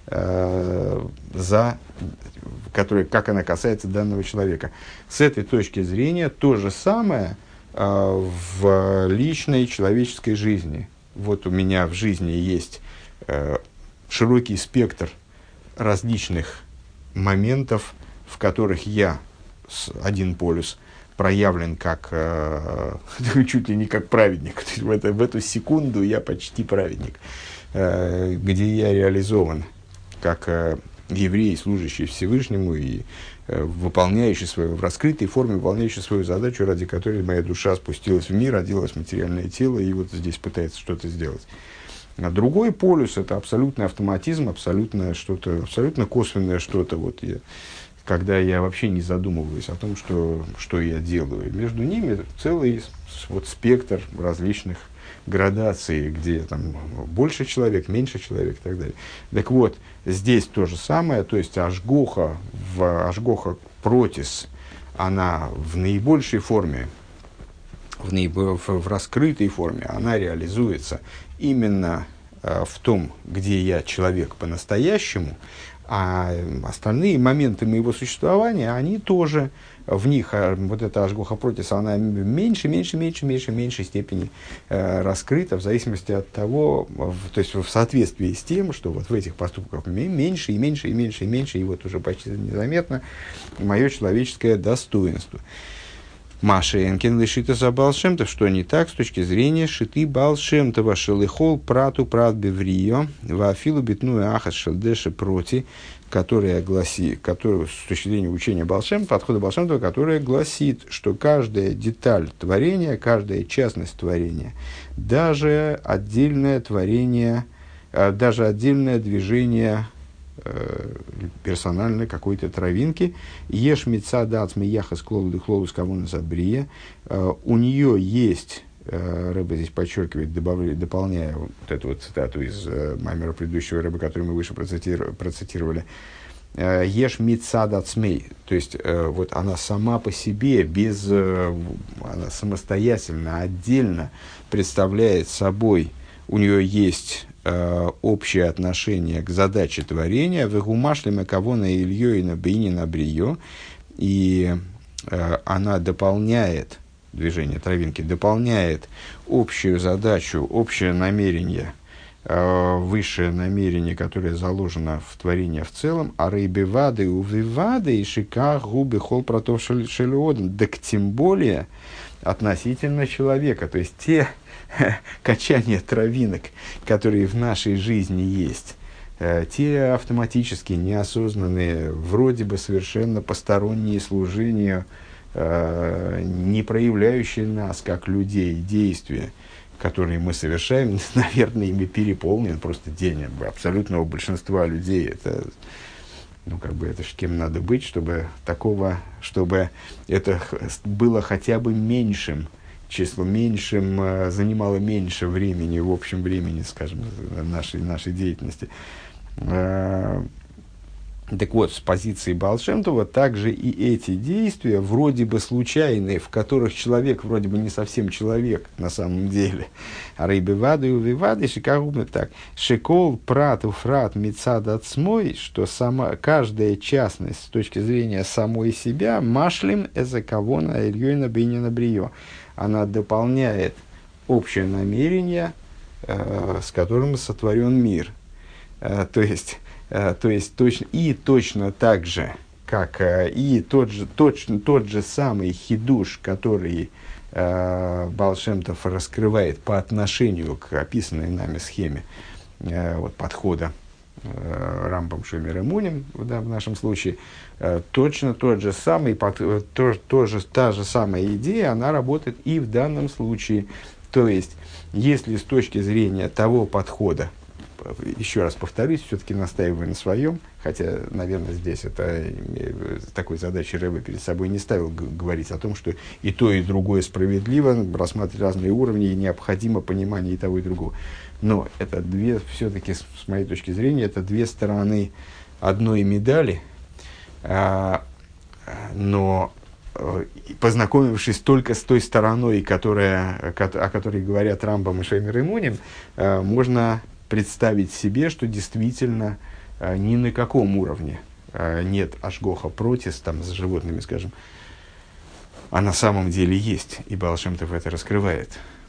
э, за, который, как она касается данного человека. С этой точки зрения то же самое э, в личной человеческой жизни. Вот у меня в жизни есть э, широкий спектр различных моментов, в которых я, один полюс, проявлен как, э, чуть ли не как праведник. То есть в, это, в эту секунду я почти праведник, э, где я реализован как э, еврей, служащий Всевышнему и э, выполняющий свою, в раскрытой форме выполняющий свою задачу, ради которой моя душа спустилась в мир, родилось материальное тело и вот здесь пытается что-то сделать. А другой полюс – это абсолютный автоматизм, абсолютно, что-то, абсолютно косвенное что-то, вот я, когда я вообще не задумываюсь о том, что, что я делаю. Между ними целый вот, спектр различных градаций, где там больше человек, меньше человек и так далее. Так вот, здесь то же самое, то есть ашгоха, в, ашгоха протис, она в наибольшей форме, в, наибо, в, в раскрытой форме, она реализуется именно э, в том, где я человек по-настоящему, а остальные моменты моего существования, они тоже, в них а, вот эта ашгоха протис, она меньше, меньше, меньше, меньше, меньшей степени э, раскрыта, в зависимости от того, в, то есть в соответствии с тем, что вот в этих поступках меньше и меньше и меньше и меньше, и вот уже почти незаметно мое человеческое достоинство. Маша Энкин лишита за Балшемтов, что не так с точки зрения шиты Балшемтова, шелыхол прату прат беврио, вафилу битную ахас шелдеши проти, которая гласит, которая, с точки зрения учения Балшемтова, подхода Балшемтова, которая гласит, что каждая деталь творения, каждая частность творения, даже отдельное творение э, даже отдельное движение э, персональной какой-то травинки. Еш мица дац мияхас клолу дыхлолус кавуна забрия. У нее есть, э, Рэбе здесь подчеркивает, добавляя, дополняя вот эту вот цитату из э, маймера предыдущего Рэбе, который мы выше процитировали, процитировали. Еш мица дацмей, то есть э, вот она сама по себе, без, э, она самостоятельно, отдельно представляет собой, у нее есть э, общее отношение к задаче творения, вегумашлиме кавона ильёйна бейнина бриё, и э, она дополняет, движение травинки дополняет общую задачу, общее намерение, высшее намерение, которое заложено в творении в целом, а рейбевады, увивады и шика губы хол протов шелиоден, так тем более относительно человека, то есть те качания травинок, которые в нашей жизни есть, те автоматически неосознанные, вроде бы совершенно посторонние служения, не проявляющие нас как людей, действия, которые мы совершаем, наверное, ими переполнен просто день абсолютного большинства людей. Это, ну, как бы, это ж кем надо быть, чтобы такого, чтобы это было хотя бы меньшим числом, меньшим, занимало меньше времени, в общем времени, скажем, нашей, нашей деятельности. Так вот, с позиции Баал Шем Това также и эти действия, вроде бы случайные, в которых человек вроде бы не совсем человек на самом деле. А рейбевады и увивады, шикарубно так. Шекол прат уфрат мицад ацмой, что сама, каждая частность с точки зрения самой себя, машлим эзекавона ильёйна бейнина бриё. Она дополняет общее намерение, э, с которым сотворен мир. Э, то есть... То есть точно, и точно так же, как и тот же, точно, тот же самый хидуш, который э, Баал Шем Тов раскрывает по отношению к описанной нами схеме э, вот, подхода э, Рамбам Шомер Эмуним, да, в нашем случае, э, точно тот же самый, под, то, то же, та же самая идея, она работает и в данном случае. То есть, если с точки зрения того подхода, еще раз повторюсь, все-таки настаиваю на своем, хотя, наверное, здесь это такой задачи Рэбе перед собой не ставил, г- говорить о том, что и то, и другое справедливо, рассматривать разные уровни, и необходимо понимание и того, и другого. Но это две, все-таки, с, с моей точки зрения, это две стороны одной медали, а, но познакомившись только с той стороной, которая, о которой говорят Рамбам и Шомер Эмуним, можно представить себе, что действительно э, ни на каком уровне э, нет ашгоха протис там, с животными, скажем, а на самом деле есть, и Баал Шем Тов это раскрывает.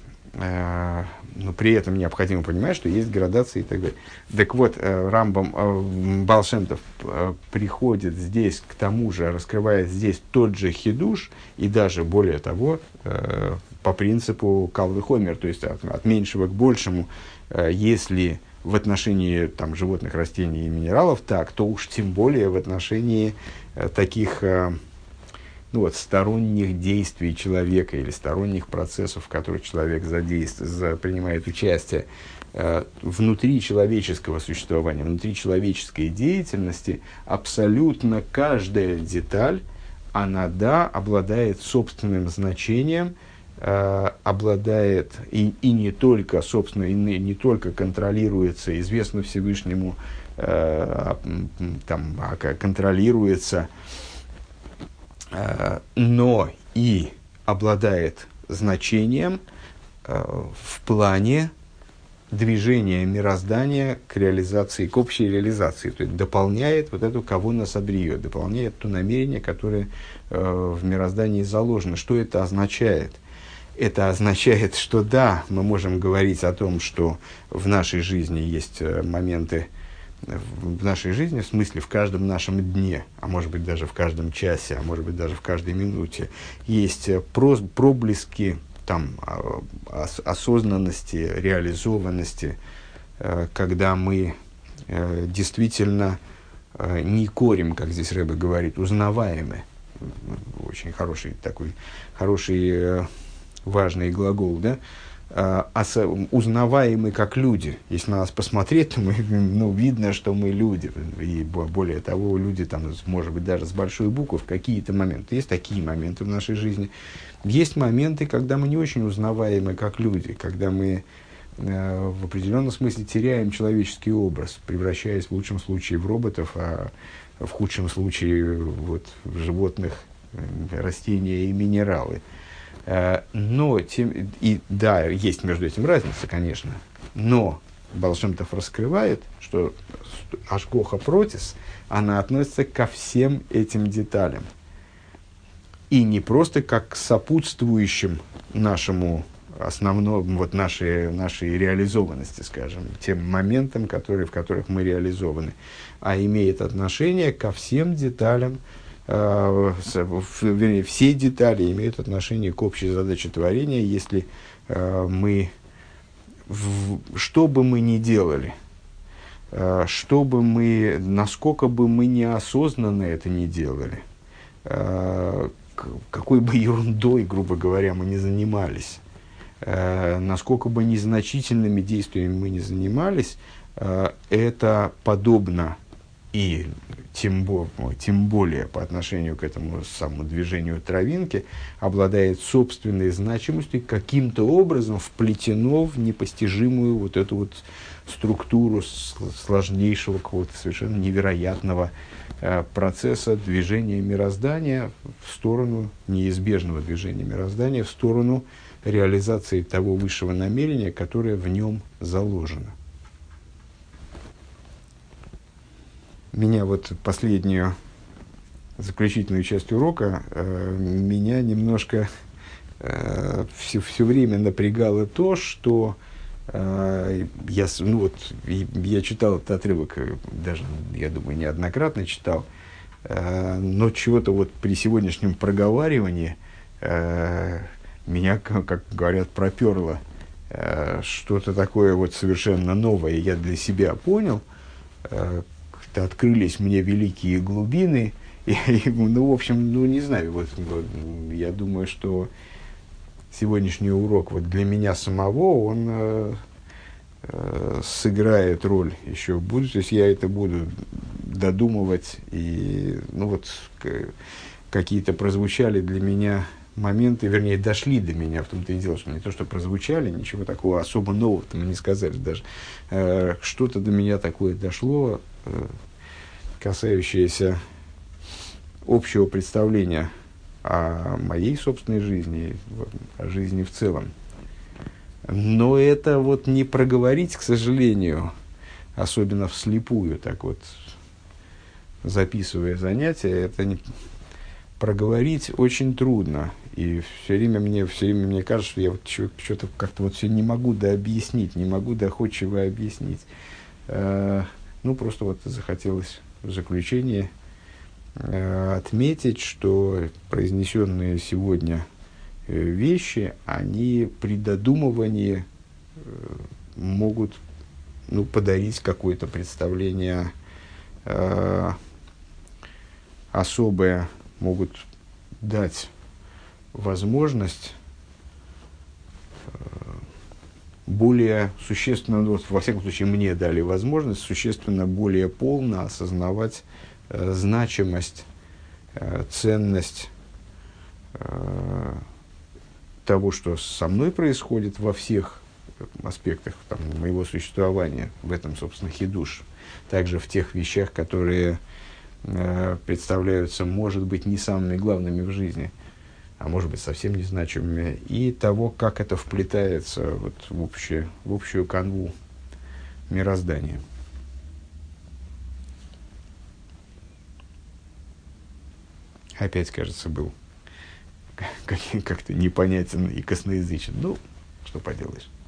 Э, но при этом необходимо понимать, что есть градации и так далее. Так вот, э, Рамбам, э, Баал Шем Тов э, приходит здесь к тому же, раскрывает здесь тот же хидуш, и даже более того, э, по принципу кал вехомер, то есть от, от меньшего к большему. Если в отношении там, животных, растений и минералов так, то уж тем более в отношении э, таких э, ну, вот, сторонних действий человека или сторонних процессов, в которых человек задействует, за, принимает участие э, внутри человеческого существования, внутри человеческой деятельности, абсолютно каждая деталь, она, да, обладает собственным значением, обладает и, и не только, собственно, и не, не только контролируется, известно Всевышнему, э, там, контролируется, э, но и обладает значением э, в плане движения мироздания к реализации, к общей реализации. То есть дополняет вот эту кавуна сабрию, дополняет то намерение, которое э, в мироздании заложено. Что это означает? Это означает, что да, мы можем говорить о том, что в нашей жизни есть моменты, в нашей жизни, в смысле в каждом нашем дне, а может быть даже в каждом часе, а может быть даже в каждой минуте, есть проблески там, осознанности, реализованности, когда мы действительно не корим, как здесь Рэбе говорит, узнаваемы. Очень хороший такой, хороший... важный глагол, да, э, ос- узнаваемы как люди. Если на нас посмотреть, то мы, ну, видно, что мы люди. И более того, люди, там, может быть, даже с большой буквы в какие-то моменты. Есть такие моменты в нашей жизни. Есть моменты, когда мы не очень узнаваемы как люди, когда мы э, в определенном смысле теряем человеческий образ, превращаясь в лучшем случае в роботов, а в худшем случае вот, в животных, растения и минералы. Но, тем, и да, есть между этим разница, конечно, но Баал Шем Тов раскрывает, что ашгоха протис, она относится ко всем этим деталям. И не просто как к сопутствующим нашему основному, вот нашей, нашей реализованности, скажем, тем моментам, которые, в которых мы реализованы, а имеет отношение ко всем деталям, э, вернее, все детали имеют отношение к общей задаче творения, если э, мы, в, что бы мы ни делали, э, что бы мы, насколько бы мы неосознанно это ни делали, э, какой бы ерундой, грубо говоря, мы не занимались, э, насколько бы незначительными действиями мы не занимались, э, это подобно и тем, бо- тем более по отношению к этому самому движению травинки обладает собственной значимостью, каким-то образом вплетено в непостижимую вот эту вот структуру сложнейшего, какого-то совершенно невероятного э, процесса движения мироздания в сторону, неизбежного движения мироздания в сторону реализации того высшего намерения, которое в нем заложено. Меня вот последнюю заключительную часть урока э, меня немножко э, все, все время напрягало то, что э, я, ну вот, я читал этот отрывок, даже, я думаю, неоднократно читал, э, но чего-то вот при сегодняшнем проговаривании э, меня, как говорят, проперло. Э, что-то такое вот совершенно новое я для себя понял, э, открылись мне великие глубины, и, и, ну, в общем, ну, не знаю, вот, вот, я думаю, что сегодняшний урок вот для меня самого, он э, э, сыграет роль еще в будущем, то есть я это буду додумывать, и, ну, вот, к, какие-то прозвучали для меня моменты, вернее, дошли до меня, в том-то и дело, что не то, что прозвучали, ничего такого особо нового-то мы не сказали даже, э, что-то до меня такое дошло, касающееся общего представления о моей собственной жизни, о жизни в целом. Но это вот не проговорить, к сожалению, особенно вслепую, так вот, записывая занятия, это не проговорить очень трудно. И все время мне, все время мне кажется, что я вот что-то как-то вот все не могу дообъяснить, не могу доходчиво объяснить. Ну, просто вот захотелось в заключение э, отметить, что произнесенные сегодня э, вещи, они при додумывании э, могут, ну, подарить какое-то представление э, особое, могут дать возможность более существенно, ну, во всяком случае, мне дали возможность существенно более полно осознавать э, значимость, э, ценность э, того, что со мной происходит во всех аспектах там, моего существования, в этом, собственно, хидуш. Также в тех вещах, которые э, представляются, может быть, не самыми главными в жизни, а может быть, совсем незначимыми, и того, как это вплетается вот в, общее, в общую канву мироздания. Опять, кажется, был как- как-то непонятен и косноязычен. Ну, что поделаешь.